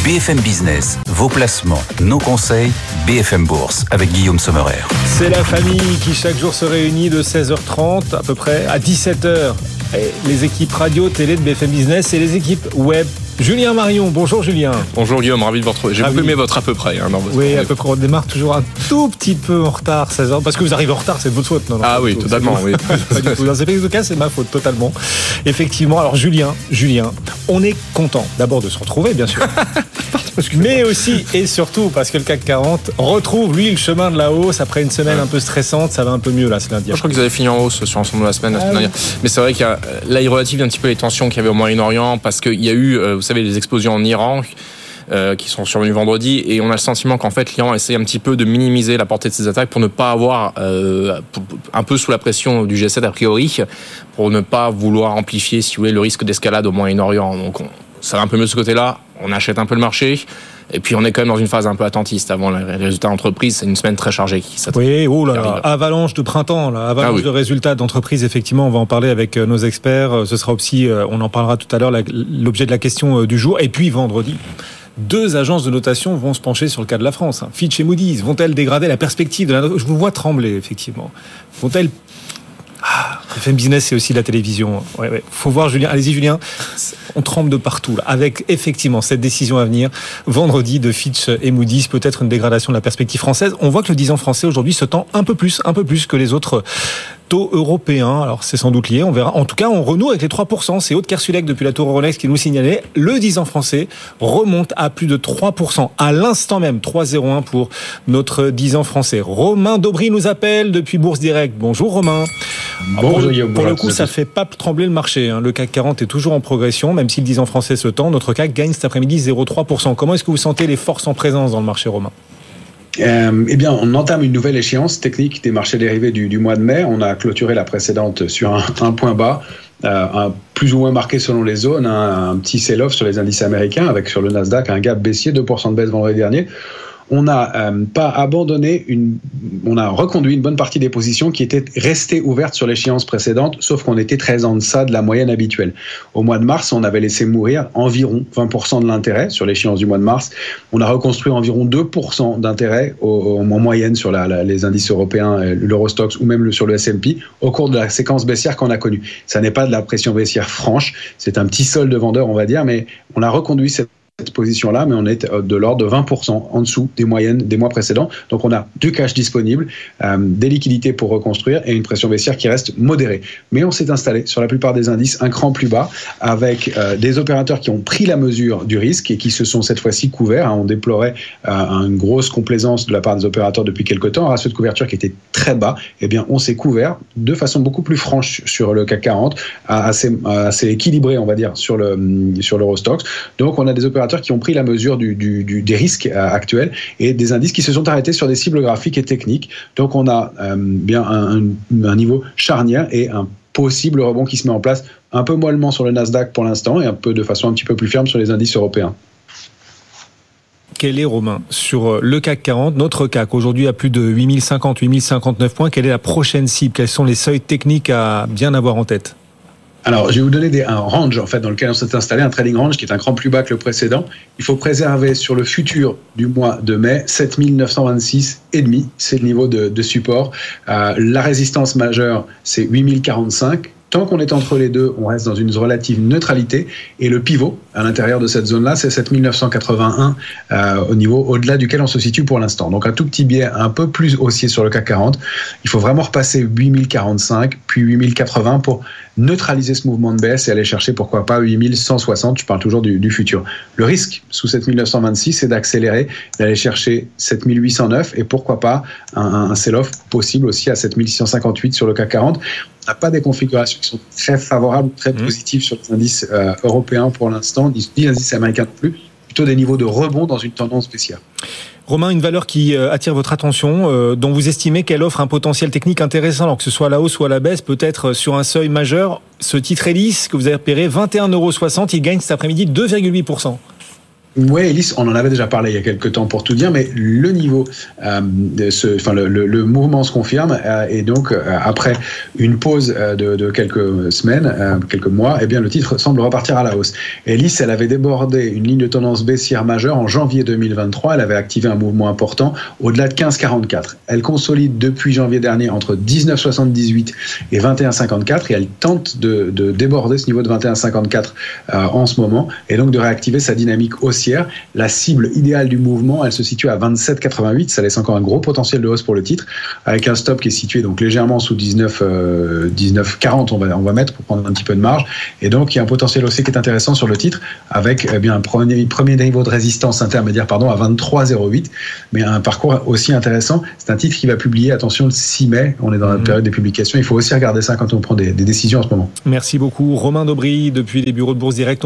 BFM Business, vos placements, nos conseils, BFM Bourse avec Guillaume Sommerer. C'est la famille qui chaque jour se réunit de 16h30 à peu près à 17h. Et les équipes radio, télé de BFM Business et les équipes web. Julien Marion, bonjour Julien. Bonjour Guillaume, ravi de vous retrouver. J'ai beaucoup aimé votre à peu près. Oui, à peu près, on démarre toujours un tout petit peu en retard, 16h, parce que vous arrivez en retard, c'est de votre faute. Non, oui, totalement. Oui. Pas du tout. Dans ces cas, c'est ma faute, totalement. Effectivement, alors Julien, on est content d'abord de se retrouver, bien sûr. Mais aussi et surtout parce que le CAC 40 retrouve, lui, le chemin de la hausse après une semaine un peu stressante. Ça va un peu mieux là, c'est lundi. Je crois qu'ils avaient fini en hausse sur l'ensemble de la semaine. Mais c'est vrai qu'il y a, là, il relative un petit peu les tensions qu'il y avait au Moyen-Orient parce qu'il y a eu, vous savez, les explosions en Iran qui sont survenues vendredi, et on a le sentiment qu'en fait l'Iran essaie un petit peu de minimiser la portée de ces attaques pour ne pas avoir un peu sous la pression du G7 a priori, pour ne pas vouloir amplifier, si vous voulez, le risque d'escalade au Moyen-Orient. Donc ça va un peu mieux de ce côté-là, on achète un peu le marché. Et puis on est quand même dans une phase un peu attentiste avant les résultats d'entreprise. C'est une semaine très chargée qui s'attend. Oui, avalanche de printemps, avalanche de résultats d'entreprise. Effectivement, on va en parler avec nos experts. Ce sera aussi, on en parlera tout à l'heure, l'objet de la question du jour. Et puis vendredi, 2 agences de notation vont se pencher sur le cas de la France. Fitch et Moody's. Vont-elles dégrader la perspective de la... Je vous vois trembler, effectivement. Vont-elles... BFM Business, c'est aussi la télévision. Ouais. Faut voir Julien. Allez-y Julien. On tremble de partout là, avec effectivement cette décision à venir vendredi de Fitch et Moody's, peut-être une dégradation de la perspective française. On voit que le 10 ans français aujourd'hui se tend un peu plus que les autres taux européens. Alors c'est sans doute lié, on verra. En tout cas, on renoue avec les 3%. C'est Aude Kersulek depuis la tour Euronext qui nous signalait. Le 10 ans français remonte à plus de 3%. À l'instant même, 3,01 pour notre 10 ans français. Romain Daubry nous appelle depuis Bourse Direct. Bonjour Romain. Bonjour Guillaume. Pour le coup, ça fait pas trembler le marché. Le CAC 40 est toujours en progression, même si le 10 ans français se tend. Notre CAC gagne cet après-midi 0,3%. Comment est-ce que vous sentez les forces en présence dans le marché, Romain ? Eh bien, on entame une nouvelle échéance technique des marchés dérivés du mois de mai. On a clôturé la précédente sur un point bas, plus ou moins marqué selon les zones, un petit sell-off sur les indices américains, avec sur le Nasdaq un gap baissier, 2% de baisse vendredi dernier. On n'a pas abandonné, on a reconduit une bonne partie des positions qui étaient restées ouvertes sur l'échéance précédente, sauf qu'on était très en deçà de la moyenne habituelle. Au mois de mars, on avait laissé mourir environ 20% de l'intérêt sur l'échéance du mois de mars. On a reconstruit environ 2% d'intérêt en moyenne sur les indices européens, l'Eurostoxx ou même sur le S&P, au cours de la séquence baissière qu'on a connue. Ça n'est pas de la pression baissière franche, c'est un petit solde vendeur, on va dire, mais on a reconduit cette position-là, mais on est de l'ordre de 20% en dessous des moyennes des mois précédents. Donc on a du cash disponible, des liquidités pour reconstruire et une pression baissière qui reste modérée. Mais on s'est installé sur la plupart des indices un cran plus bas avec des opérateurs qui ont pris la mesure du risque et qui se sont cette fois-ci couverts. On déplorait une grosse complaisance de la part des opérateurs depuis quelque temps, un ratio de couverture qui était très bas. Eh bien, on s'est couvert de façon beaucoup plus franche sur le CAC 40, assez équilibré, on va dire, sur l'Eurostoxx. Donc on a des opérateurs qui ont pris la mesure des risques actuels et des indices qui se sont arrêtés sur des cibles graphiques et techniques. Donc on a bien un niveau charnière et un possible rebond qui se met en place un peu mollement sur le Nasdaq pour l'instant et de façon un petit peu plus ferme sur les indices européens. Quel est, Romain, sur le CAC 40, notre CAC, aujourd'hui à plus de 8050, 8059 points, quelle est la prochaine cible ? Quels sont les seuils techniques à bien avoir en tête ? Alors, je vais vous donner un range en fait dans lequel on s'est installé, un trading range qui est un cran plus bas que le précédent. Il faut préserver sur le futur du mois de mai 7926,5, c'est le niveau de support. La résistance majeure, c'est 8045. Tant qu'on est entre les deux, on reste dans une relative neutralité. Et le pivot à l'intérieur de cette zone-là, c'est 7981 au niveau au-delà duquel on se situe pour l'instant. Donc un tout petit biais un peu plus haussier sur le CAC 40. Il faut vraiment repasser 8045 puis 8080 pour neutraliser ce mouvement de baisse et aller chercher pourquoi pas 8160. Je parle toujours du futur. Le risque sous 7926, c'est d'accélérer, d'aller chercher 7809 et pourquoi pas un sell-off possible aussi à 7658 sur le CAC 40. On n'a pas des configurations qui sont très favorables, très positives sur les indices européens pour l'instant, ni les indices américains non plus, plutôt des niveaux de rebond dans une tendance baissière. Romain, une valeur qui attire votre attention, dont vous estimez qu'elle offre un potentiel technique intéressant, alors que ce soit à la hausse ou à la baisse, peut-être sur un seuil majeur. Ce titre Elis que vous avez repéré, 21,60 €, il gagne cet après-midi 2,8%. Oui, Elis, on en avait déjà parlé il y a quelques temps pour tout dire, mais le niveau, le mouvement se confirme et donc après une pause de quelques semaines, quelques mois, eh bien le titre semble repartir à la hausse. Elis, elle avait débordé une ligne de tendance baissière majeure en janvier 2023. Elle avait activé un mouvement important au-delà de 15,44. Elle consolide depuis janvier dernier entre 19,78 et 21,54 et elle tente de déborder ce niveau de 21,54 en ce moment et donc de réactiver sa dynamique haussière. La cible idéale du mouvement, elle se situe à 27,88. Ça laisse encore un gros potentiel de hausse pour le titre, avec un stop qui est situé donc légèrement sous 19,40. On va mettre pour prendre un petit peu de marge. Et donc il y a un potentiel haussier qui est intéressant sur le titre, avec un premier niveau de résistance intermédiaire, à 23,08. Mais un parcours aussi intéressant. C'est un titre qui va publier, attention, le 6 mai. On est dans la période des publications. Il faut aussi regarder ça quand on prend des décisions en ce moment. Merci beaucoup, Romain Daubry, depuis les bureaux de Bourse Direct.